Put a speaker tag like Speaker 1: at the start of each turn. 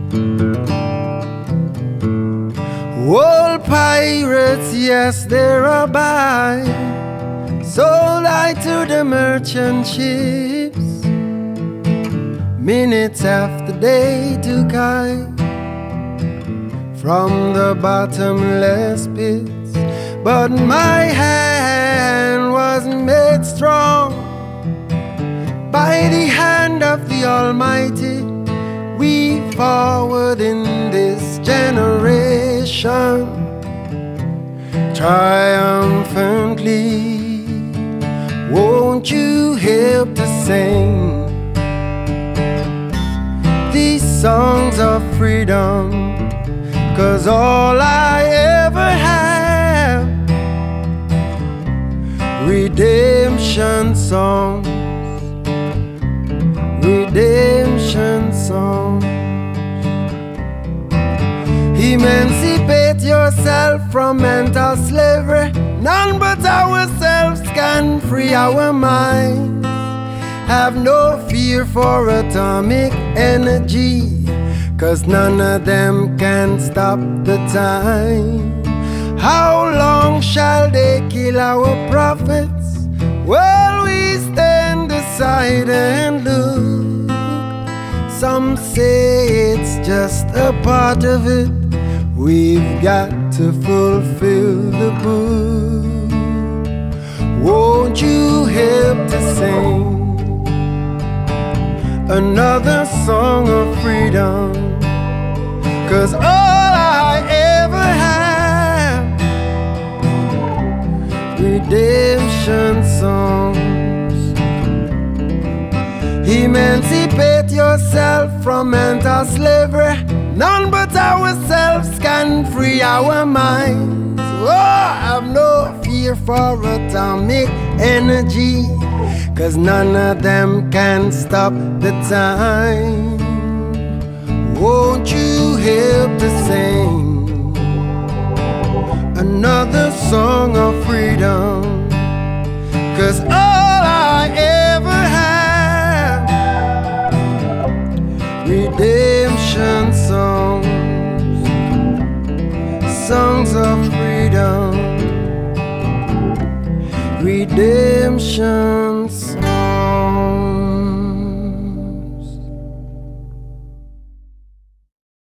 Speaker 1: Old pirates, yes, they're a buy, sold I to the merchant ships. Minutes after they took I from the bottomless pits, but my hand was made strong by the hand of the Almighty. We forward in this generation triumphantly. Won't you help to sing these songs of freedom? 'Cause all I ever have, redemption songs, redemption songs. Emancipate yourself from mental slavery. None but ourselves can free our minds. Have no fear for atomic energy, 'cause none of them can stop the time. How long shall they kill our prophets? Well, we stand aside and look. Some say it's just a part of it. We've got to fulfill the book. Won't you help to sing another song of freedom? 'Cause all I ever have, redemption songs. Emancipate yourself from mental slavery. None but ourselves can free our minds. Oh, have no fear for atomic energy, 'cause none of them can stop the time. Won't you help to sing another song of freedom? 'Cause all I ever have, redemption songs, songs of freedom, redemption songs.